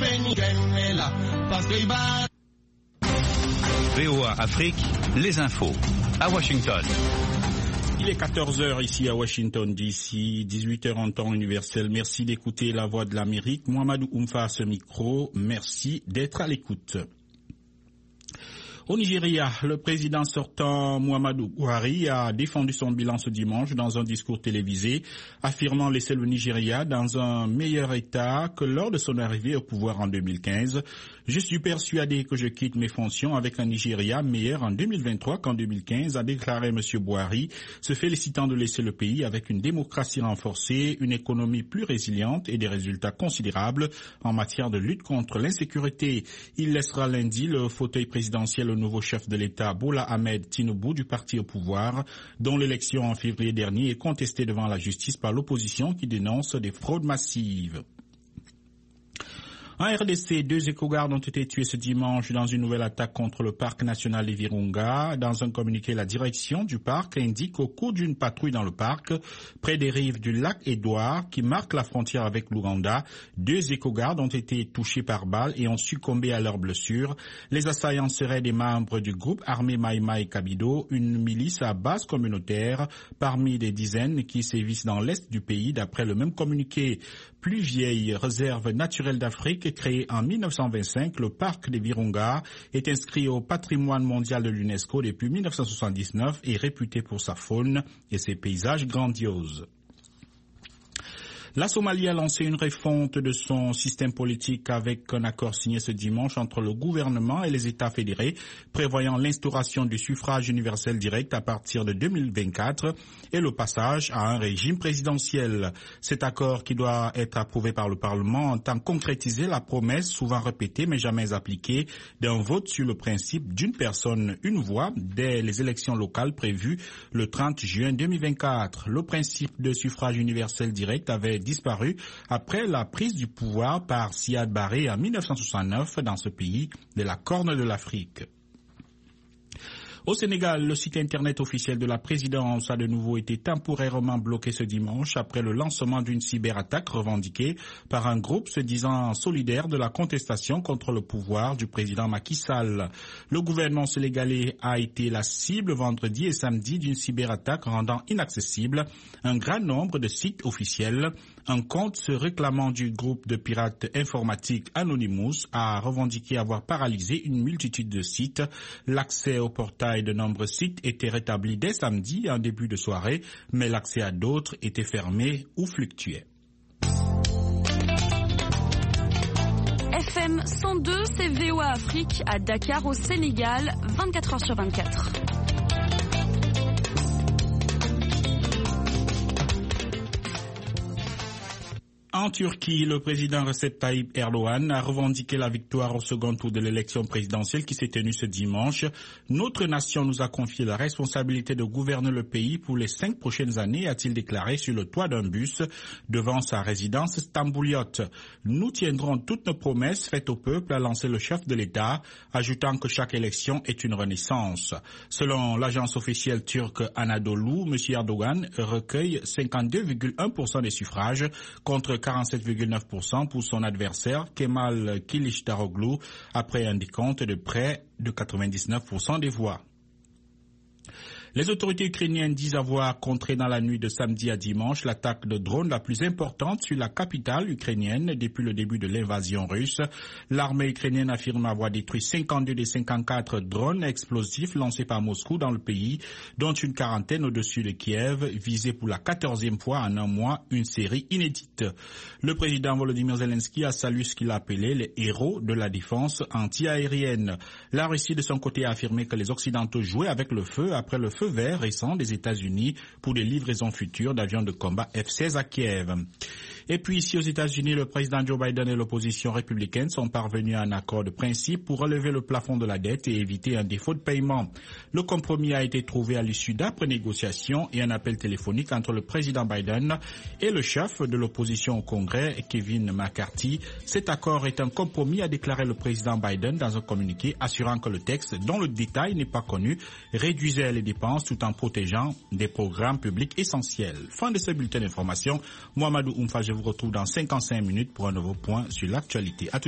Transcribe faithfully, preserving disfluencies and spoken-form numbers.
V O A Afrique, les infos, à Washington. Il est quatorze heures ici à Washington D C, dix-huit heures en temps universel. Merci d'écouter la voix de l'Amérique. Mohamedou Oumfa à ce micro. Merci d'être à l'écoute. Au Nigeria, le président sortant Muhammadu Buhari a défendu son bilan ce dimanche dans un discours télévisé, affirmant laisser le Nigeria dans un meilleur état que lors de son arrivée au pouvoir en deux mille quinze. Je suis persuadé que je quitte mes fonctions avec un Nigeria meilleur en deux mille vingt-trois qu'en deux mille quinze, a déclaré M. Buhari, se félicitant de laisser le pays avec une démocratie renforcée, une économie plus résiliente et des résultats considérables en matière de lutte contre l'insécurité. Il laissera lundi le fauteuil présidentiel au nouveau chef de l'État, Bola Ahmed Tinubu, du parti au pouvoir, dont l'élection en février dernier est contestée devant la justice par l'opposition qui dénonce des fraudes massives. En R D C, deux éco-gardes ont été tués ce dimanche dans une nouvelle attaque contre le parc national des Virunga. Dans un communiqué, la direction du parc indique qu'au cours d'une patrouille dans le parc, près des rives du lac Édouard, qui marque la frontière avec l'Ouganda, deux éco-gardes ont été touchés par balles et ont succombé à leurs blessures. Les assaillants seraient des membres du groupe armé Maïmaï Kabido, une milice à base communautaire, parmi des dizaines qui sévissent dans l'est du pays, d'après le même communiqué. Plus vieille réserve naturelle d'Afrique, créée en mille neuf cent vingt-cinq, le parc des Virunga est inscrit au patrimoine mondial de l'UNESCO depuis mille neuf cent soixante-dix-neuf et réputé pour sa faune et ses paysages grandioses. La Somalie a lancé une refonte de son système politique avec un accord signé ce dimanche entre le gouvernement et les États fédérés, prévoyant l'instauration du suffrage universel direct à partir de deux mille vingt-quatre et le passage à un régime présidentiel. Cet accord, qui doit être approuvé par le Parlement, entend concrétiser la promesse souvent répétée mais jamais appliquée d'un vote sur le principe d'une personne, une voix dès les élections locales prévues le trente juin deux mille vingt-quatre. Le principe de suffrage universel direct avait disparu après la prise du pouvoir par Siad Barre en mille neuf cent soixante-neuf dans ce pays de la Corne de l'Afrique. Au Sénégal, le site internet officiel de la présidence a de nouveau été temporairement bloqué ce dimanche après le lancement d'une cyberattaque revendiquée par un groupe se disant solidaire de la contestation contre le pouvoir du président Macky Sall. Le gouvernement sénégalais a été la cible vendredi et samedi d'une cyberattaque rendant inaccessible un grand nombre de sites officiels. Un compte se réclamant du groupe de pirates informatiques Anonymous a revendiqué avoir paralysé une multitude de sites. L'accès au portail de nombreux sites était rétabli dès samedi en début de soirée, mais l'accès à d'autres était fermé ou fluctuait. F M cent deux, c'est V O A Afrique à Dakar au Sénégal, vingt-quatre heures sur vingt-quatre. En Turquie, le président Recep Tayyip Erdogan a revendiqué la victoire au second tour de l'élection présidentielle qui s'est tenue ce dimanche. Notre nation nous a confié la responsabilité de gouverner le pays pour les cinq prochaines années, a-t-il déclaré sur le toit d'un bus devant sa résidence stambouliote. Nous tiendrons toutes nos promesses faites au peuple, a lancé le chef de l'État, ajoutant que chaque élection est une renaissance. Selon l'agence officielle turque Anadolu, M. Erdogan recueille cinquante-deux virgule un pour cent des suffrages contre quarante-sept virgule neuf pour cent pour son adversaire Kemal Kılıçdaroğlu après un décompte de près de quatre-vingt-dix-neuf pour cent des voix. Les autorités ukrainiennes disent avoir contré dans la nuit de samedi à dimanche l'attaque de drones la plus importante sur la capitale ukrainienne depuis le début de l'invasion russe. L'armée ukrainienne affirme avoir détruit cinquante-deux des cinquante-quatre drones explosifs lancés par Moscou dans le pays, dont une quarantaine au-dessus de Kiev, visés pour la quatorzième fois en un mois, une série inédite. Le président Volodymyr Zelensky a salué ce qu'il a appelé les héros de la défense anti-aérienne. La Russie, de son côté, a affirmé que les Occidentaux jouaient avec le feu après le feu vert récent des États-Unis pour des livraisons futures d'avions de combat F seize à Kiev. Et puis ici aux États-Unis, le président Joe Biden et l'opposition républicaine sont parvenus à un accord de principe pour relever le plafond de la dette et éviter un défaut de paiement. Le compromis a été trouvé à l'issue d'âpres négociations et un appel téléphonique entre le président Biden et le chef de l'opposition au Congrès, Kevin McCarthy. Cet accord est un compromis, a déclaré le président Biden dans un communiqué, assurant que le texte, dont le détail n'est pas connu, réduisait les dépenses tout en protégeant des programmes publics essentiels. Fin de ce bulletin d'information. Mohamedou Oumfa, je vous retrouve dans cinquante-cinq minutes pour un nouveau point sur l'actualité. À tout